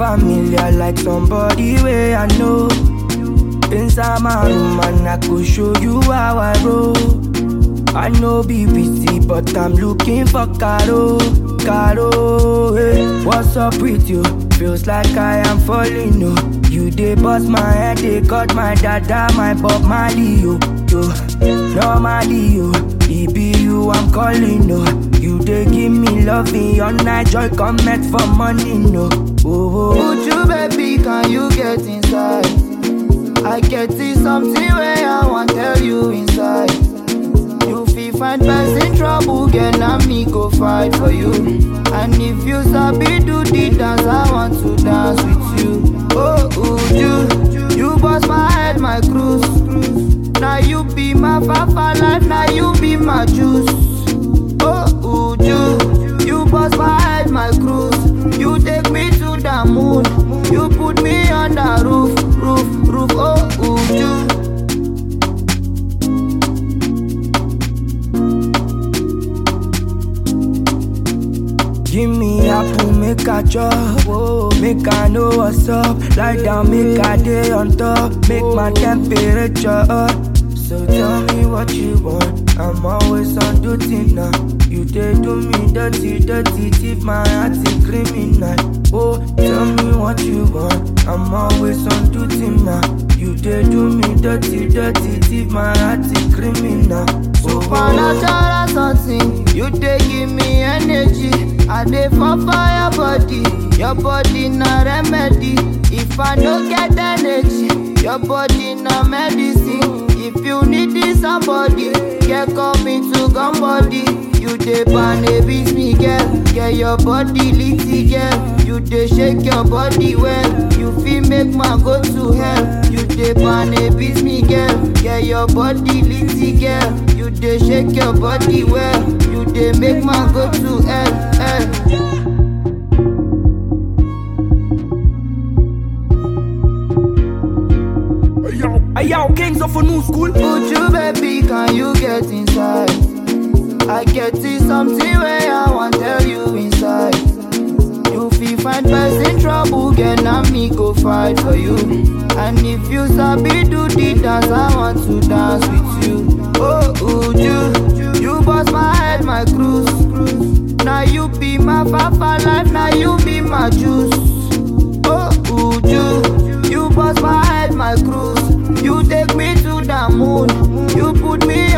familiar like somebody where I know. Inside my room and I could show you how I roll. I know BBC, but I'm looking for Caro. Caro, hey. What's up with you? Feels like I am falling, no. You dey bust my head, they cut my dada, my Bob Marley, yo. Normally, yo. It be you I'm calling, no. You dey give me loving, your night joy come met for money, no. Oh, would you, baby, can you get inside? I get it something where I want tell you inside. You feel find best in trouble, get now me go fight for you. And if you sabi do the dance, I want to dance with you. Oh, would you bust my head, my cruise. Now you be my fafa life, now you be my juice. Oh, would you bust my head, my cruise. You take me to the moon, you put me on the roof. Oh, would you? Give me apple, make a chop, oh, make I know what's up. Lie down, make I day on top, make my temperature up. So tell me what you want, I'm always on duty now. You dey do me dirty, thief my heart is criminal. Oh, tell me what you want, I'm always on duty now. You dey do me dirty, thief my heart is criminal. Supernatural something, you dey give me energy. I dey for fire your body na remedy. If I no get energy, your body na medicine. If you need somebody, get coming to gun body. You dey ban a beat me, girl. Get your body litty, girl. You dey shake your body well. You feel make man go to hell. You dey ban a beat me, girl. Get your body litty, girl. You dey shake your body well. You dey make man go to hell. Hey yo, kings of a new school. Would you, baby, can you get inside? I get it something where I want tell you inside. You feel find best in trouble, get now me go fight for you. And if you sabi do the dance, I want to dance with you. Oh, would you bust my head, my cruise. Now you be my fafa life, now you be my juice. Oh, would you bust my head, my cruise. You take me to the moon, you put me